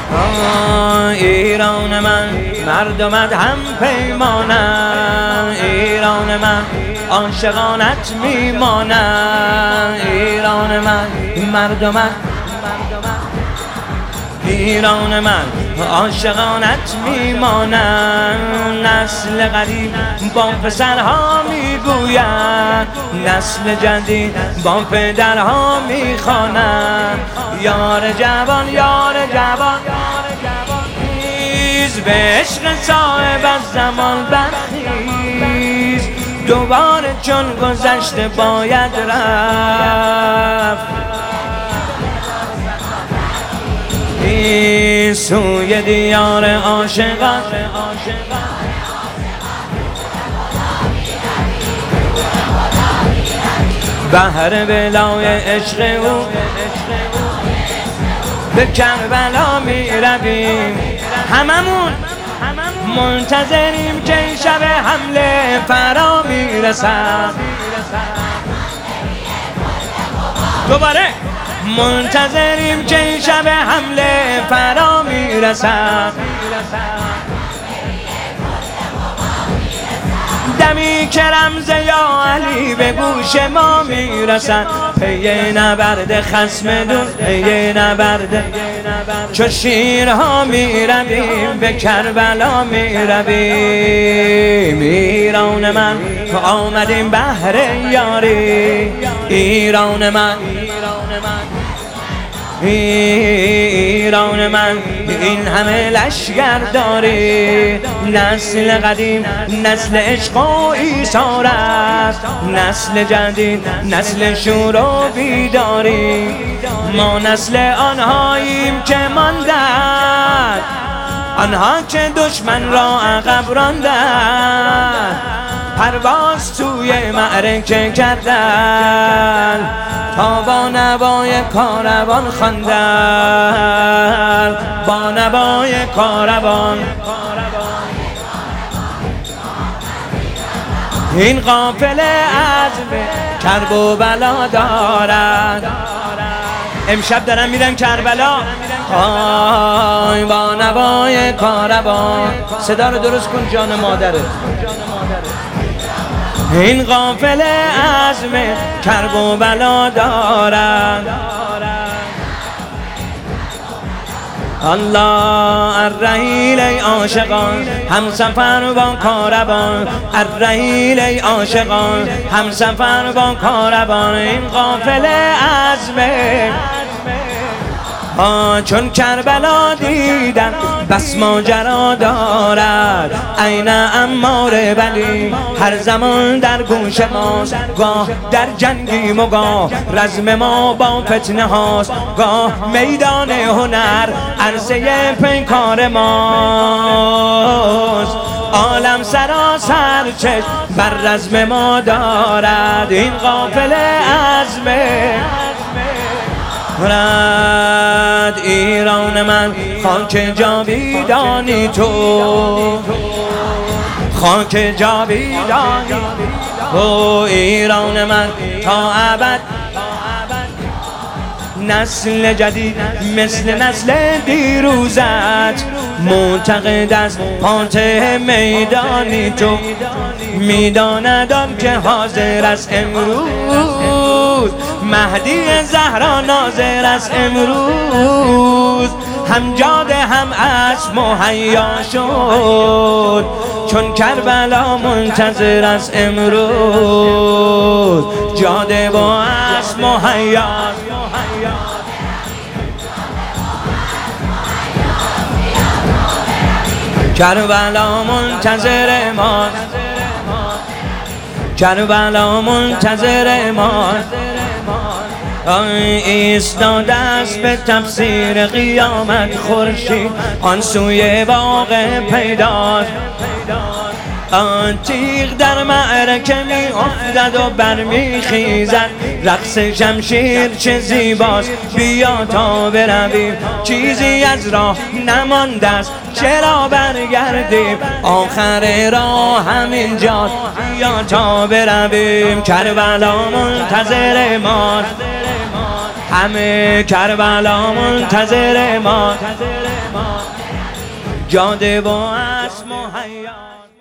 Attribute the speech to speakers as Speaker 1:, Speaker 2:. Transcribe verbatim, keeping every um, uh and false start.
Speaker 1: ایران من مردمت هم پیمانم، ایران من عاشقانت میمانم، ایران من مردمت، ایران من عاشقانت میمانم. نسل قدیم با پسرها میگوید، نسل جدید با پدرها میخوانند. یار جوان یار جوان خیز، به عشق صاحب از زمان برخیز. دوباره چون گذشته باید رفت، این سوی دیار عاشقان. بهر بلای عشق او به کربلا می رویم. هممون منتظریم که این شب حمله فرا می رسد. دوباره منتظریم که این شب حمله فرا می رسد. دمی که رمز یا علی به گوش ما می رسد. پی نبرد خصم دون، پی نبرد چو شیرها می رویم، به کربلا می رویم. ایران من آمدیم بهر یاری، ایران من ایران من این همه لشگر داری. نسل قدیم نسل عشق و ایثار است، نسل جدید نسل شور و بیداری. ما نسل آنهاییم که ماندند، آنها که دشمن را عقب راندند. پرواز توی معرکه کردن، تا با نوای کاروان خواندن، با نوای کاروان. این قافله عزم کرب و بلا دارد، امشب دارن میرن کربلا. آی با نوای کاروان، صدا رو درست کن جان مادره. این قافله عزم کرب و بلا دارد. الله الرحیل ای عاشقان، هم سفر با کاروان. الرحیل ای عاشقان، هم سفر با کاروان. این قافله عزم آه چون کربلا دیدم بس ماجرا دارد. عین عمار بلی هر زمان در گوش ماست، گاه در جنگیم و گاه رزم ما با فتنه هاست. گاه میدان هنر عرصه پیکار ماست، عالم سراسر چشم بر رزم ما دارد. این قافله عزمه رد ایران من، خاک جاویدانی تو، خاک جاویدانی تو. ایران من تا ابد، نسل جدید مثل نسل دیروزت معتقد است فاتح میدانی تو. میداند آن که حاضر است امروز، مهدی زهرا ناظر است امروز. هم جاده هم اسب مهیا شد، چون کربلا منتظر است امروز. جاده و اسب مهیا، کربلا منتظر ما، کربلا منتظر ما. ایستاده است به تفسیر قیامت خورشید، آن سوی واقع پیداست. آن تیغ در معرکه می افتد و برمی خیزد. رقص شمشیر چه زیباست، بیا تا برویم. چیزی از راه نمانده است، چرا برگردیم؟ آخر راه همین جاست، بیا تا برویم. کربلا منتظر ماست، همه کربلا منتظر ما، جاده و اسم و حیات.